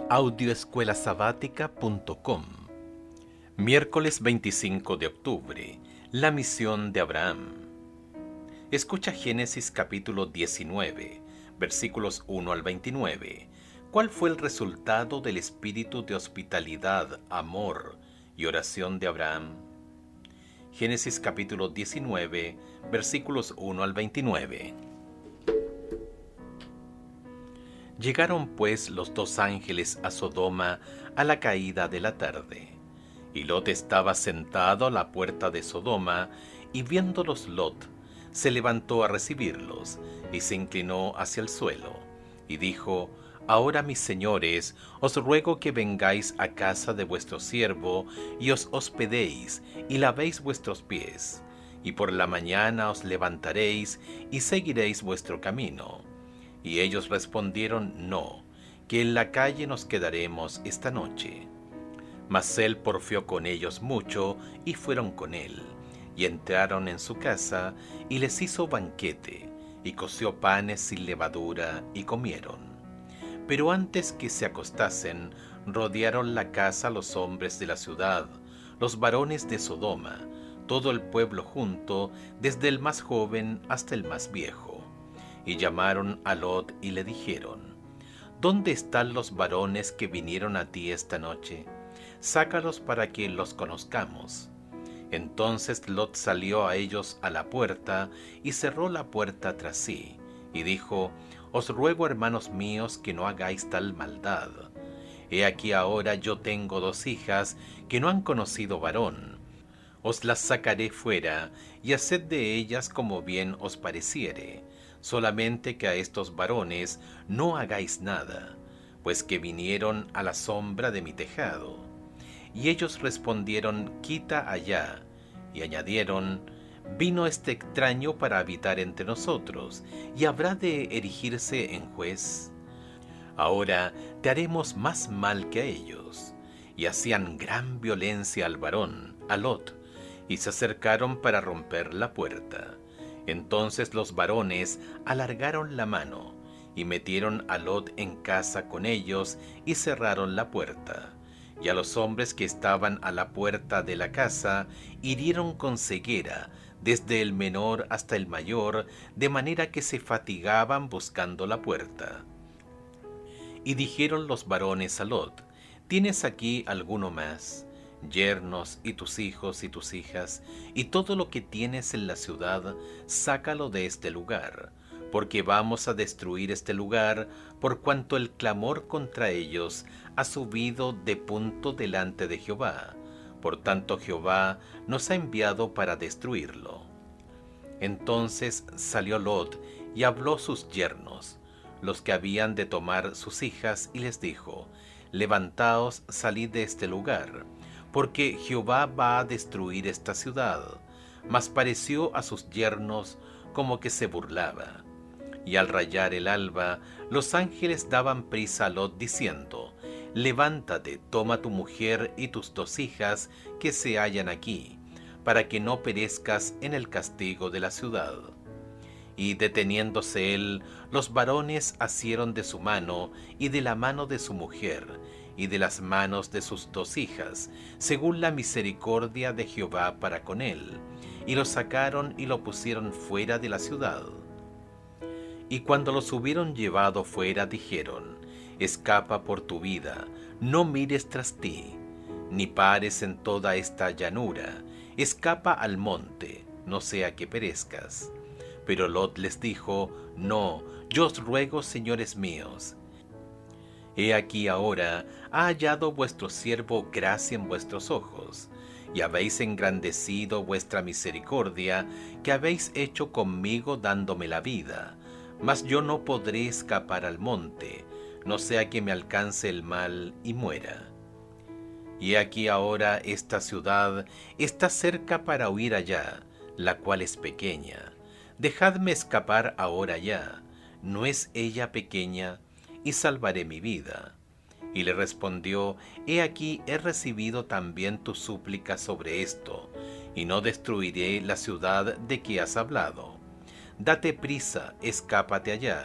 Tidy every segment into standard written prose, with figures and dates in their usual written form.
Audioescuelasabática.com. Miércoles 25 de octubre. La misión de Abraham. Escucha Génesis capítulo 19, versículos 1 al 29. ¿Cuál fue el resultado del espíritu de hospitalidad, amor y oración de Abraham? Génesis capítulo 19, versículos 1 al 29. Llegaron pues los dos ángeles a Sodoma a la caída de la tarde. Y Lot estaba sentado a la puerta de Sodoma, y viéndolos Lot, se levantó a recibirlos, y se inclinó hacia el suelo, y dijo: Ahora, mis señores, os ruego que vengáis a casa de vuestro siervo, y os hospedéis, y lavéis vuestros pies, y por la mañana os levantaréis, y seguiréis vuestro camino. Y ellos respondieron: No, que en la calle nos quedaremos esta noche. Mas él porfió con ellos mucho, y fueron con él, y entraron en su casa, y les hizo banquete, y coció panes sin levadura, y comieron. Pero antes que se acostasen, rodearon la casa los hombres de la ciudad, los varones de Sodoma, todo el pueblo junto, desde el más joven hasta el más viejo. Y llamaron a Lot y le dijeron: ¿Dónde están los varones que vinieron a ti esta noche? Sácalos para que los conozcamos. Entonces Lot salió a ellos a la puerta y cerró la puerta tras sí, y dijo: Os ruego, hermanos míos, que no hagáis tal maldad. He aquí ahora yo tengo dos hijas que no han conocido varón. Os las sacaré fuera, y haced de ellas como bien os pareciere. Solamente que a estos varones no hagáis nada, pues que vinieron a la sombra de mi tejado. Y ellos respondieron: Quita allá. Y añadieron: Vino este extraño para habitar entre nosotros, y habrá de erigirse en juez. Ahora te haremos más mal que a ellos. Y hacían gran violencia al varón, a Lot, y se acercaron para romper la puerta. Entonces los varones alargaron la mano, y metieron a Lot en casa con ellos, y cerraron la puerta. Y a los hombres que estaban a la puerta de la casa hirieron con ceguera, desde el menor hasta el mayor, de manera que se fatigaban buscando la puerta. Y dijeron los varones a Lot: ¿Tienes aquí alguno más? Yernos y tus hijos y tus hijas, y todo lo que tienes en la ciudad, sácalo de este lugar, porque vamos a destruir este lugar, por cuanto el clamor contra ellos ha subido de punto delante de Jehová. Por tanto Jehová nos ha enviado para destruirlo. Entonces salió Lot y habló a sus yernos, los que habían de tomar sus hijas, y les dijo: Levantaos, salid de este lugar, porque Jehová va a destruir esta ciudad. Mas pareció a sus yernos como que se burlaba. Y al rayar el alba, los ángeles daban prisa a Lot, diciendo: Levántate, toma tu mujer y tus dos hijas que se hallan aquí, para que no perezcas en el castigo de la ciudad. Y deteniéndose él, los varones asieron de su mano y de la mano de su mujer, y de las manos de sus dos hijas, según la misericordia de Jehová para con él, y lo sacaron y lo pusieron fuera de la ciudad. Y cuando los hubieron llevado fuera, dijeron: Escapa por tu vida, no mires tras ti, ni pares en toda esta llanura, escapa al monte, no sea que perezcas. Pero Lot les dijo: No, yo os ruego, señores míos, he aquí ahora ha hallado vuestro siervo gracia en vuestros ojos, y habéis engrandecido vuestra misericordia, que habéis hecho conmigo dándome la vida. Mas yo no podré escapar al monte, no sea que me alcance el mal y muera. Y aquí ahora esta ciudad está cerca para huir allá, la cual es pequeña. Dejadme escapar ahora ya, ¿no es ella pequeña? Y salvaré mi vida. Y le respondió: He aquí he recibido también tu súplica sobre esto, y no destruiré la ciudad de que has hablado. Date prisa, escápate allá,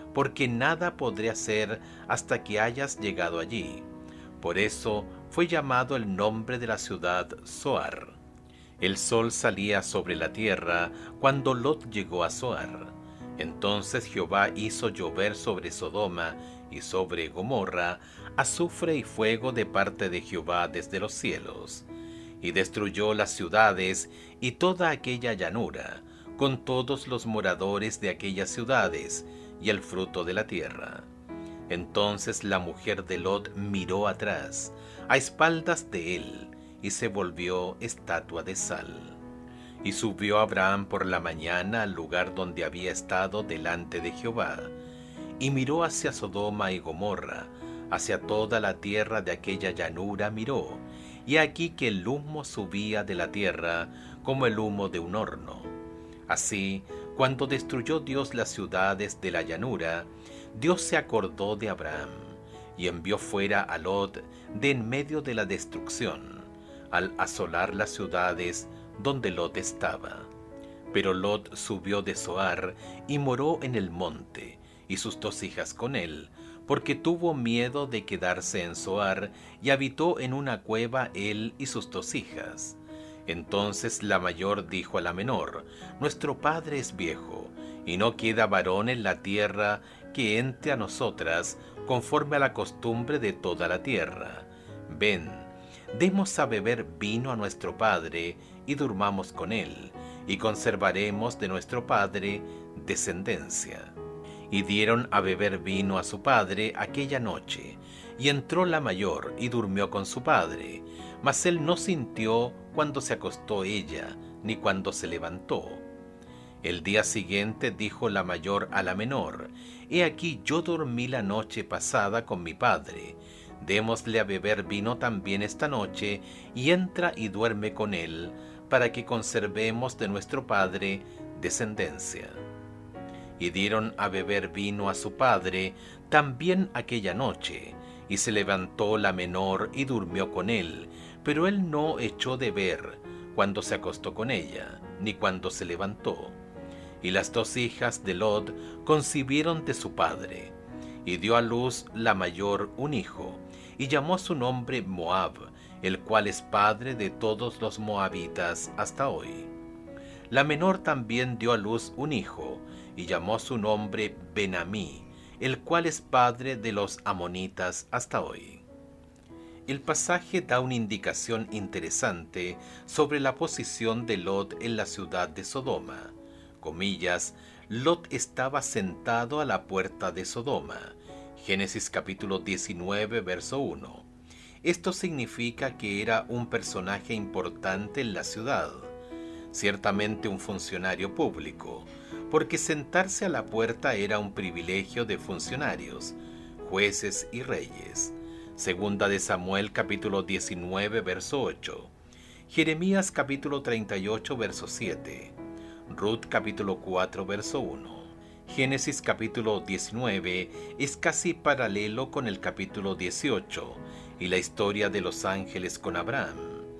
porque nada podré hacer hasta que hayas llegado allí. Por eso fue llamado el nombre de la ciudad Zoar. El sol salía sobre la tierra cuando Lot llegó a Zoar. Entonces Jehová hizo llover sobre Sodoma y sobre Gomorra azufre y fuego de parte de Jehová desde los cielos, y destruyó las ciudades y toda aquella llanura, con todos los moradores de aquellas ciudades y el fruto de la tierra. Entonces la mujer de Lot miró atrás, a espaldas de él, y se volvió estatua de sal. Y subió Abraham por la mañana al lugar donde había estado delante de Jehová, y miró hacia Sodoma y Gomorra, hacia toda la tierra de aquella llanura miró, y aquí que el humo subía de la tierra como el humo de un horno. Así, cuando destruyó Dios las ciudades de la llanura, Dios se acordó de Abraham, y envió fuera a Lot de en medio de la destrucción, al asolar las ciudades donde Lot estaba. Pero Lot subió de Zoar y moró en el monte, y sus 2 hijas con él, porque tuvo miedo de quedarse en Zoar, y habitó en una cueva él y sus 2 hijas. Entonces la mayor dijo a la menor: Nuestro padre es viejo, y no queda varón en la tierra que entre a nosotras, conforme a la costumbre de toda la tierra. Ven, demos a beber vino a nuestro padre, y durmamos con él, y conservaremos de nuestro padre descendencia. Y dieron a beber vino a su padre aquella noche, y entró la mayor, y durmió con su padre, mas él no sintió cuando se acostó ella, ni cuando se levantó. El día siguiente dijo la mayor a la menor: He aquí yo dormí la noche pasada con mi padre, démosle a beber vino también esta noche, y entra y duerme con él, para que conservemos de nuestro padre descendencia. Y dieron a beber vino a su padre también aquella noche, y se levantó la menor y durmió con él, pero él no echó de ver cuando se acostó con ella, ni cuando se levantó. Y las 2 hijas de Lot concibieron de su padre, y dio a luz la mayor un hijo, y llamó su nombre Moab, el cual es padre de todos los moabitas hasta hoy. La menor también dio a luz un hijo, y llamó su nombre Ben-Amí, el cual es padre de los amonitas hasta hoy. El pasaje da una indicación interesante sobre la posición de Lot en la ciudad de Sodoma. Comillas, Lot estaba sentado a la puerta de Sodoma. Génesis capítulo 19, verso 1. Esto significa que era un personaje importante en la ciudad, ciertamente un funcionario público, porque sentarse a la puerta era un privilegio de funcionarios, jueces y reyes. Segunda de Samuel capítulo 19, verso 8. Jeremías capítulo 38, verso 7. Ruth capítulo 4, verso 1. Génesis capítulo 19 es casi paralelo con el capítulo 18 y la historia de los ángeles con Abraham.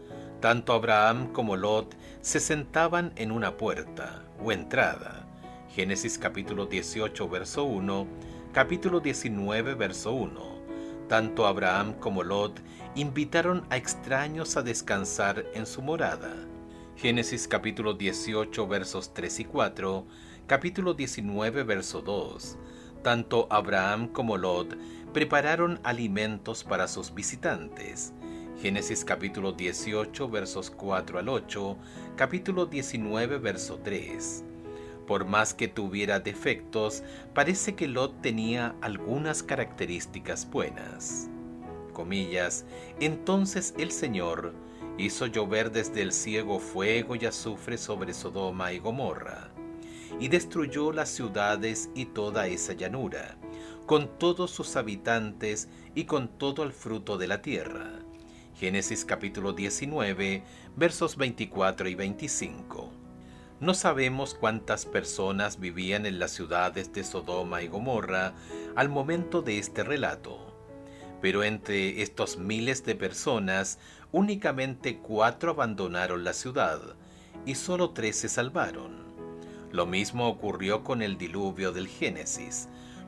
Tanto Abraham como Lot se sentaban en una puerta o entrada. Génesis capítulo 18, verso 1, capítulo 19, verso 1. Tanto Abraham como Lot invitaron a extraños a descansar en su morada. Génesis capítulo 18, versos 3 y 4, capítulo 19, verso 2. Tanto Abraham como Lot prepararon alimentos para sus visitantes. Génesis capítulo 18, versos 4 al 8, capítulo 19, verso 3. Por más que tuviera defectos, parece que Lot tenía algunas características buenas. Comillas, entonces el Señor hizo llover desde el cielo fuego y azufre sobre Sodoma y Gomorra, y destruyó las ciudades y toda esa llanura, con todos sus habitantes y con todo el fruto de la tierra. Génesis capítulo 19, versos 24 y 25. No sabemos cuántas personas vivían en las ciudades de Sodoma y Gomorra al momento de este relato, pero entre estos miles de personas, únicamente 4 abandonaron la ciudad y solo 3 se salvaron. Lo mismo ocurrió con el diluvio del Génesis,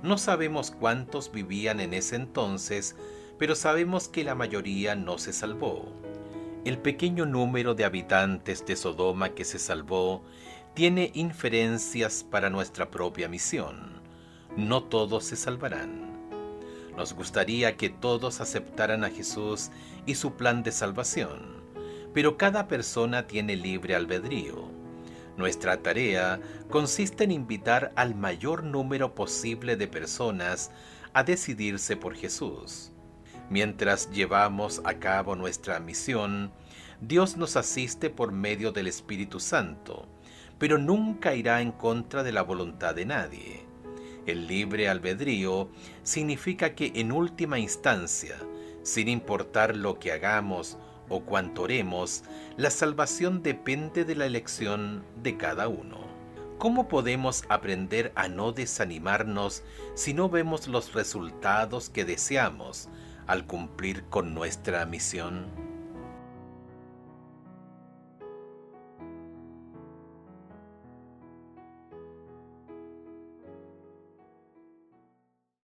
No sabemos cuántos vivían en ese entonces, pero sabemos que la mayoría no se salvó. El pequeño número de habitantes de Sodoma que se salvó tiene inferencias para nuestra propia misión. No todos se salvarán. Nos gustaría que todos aceptaran a Jesús y su plan de salvación, pero cada persona tiene libre albedrío. Nuestra tarea consiste en invitar al mayor número posible de personas a decidirse por Jesús. Mientras llevamos a cabo nuestra misión, Dios nos asiste por medio del Espíritu Santo, pero nunca irá en contra de la voluntad de nadie. El libre albedrío significa que en última instancia, sin importar lo que hagamos o cuánto oremos, la salvación depende de la elección de cada uno. ¿Cómo podemos aprender a no desanimarnos si no vemos los resultados que deseamos al cumplir con nuestra misión?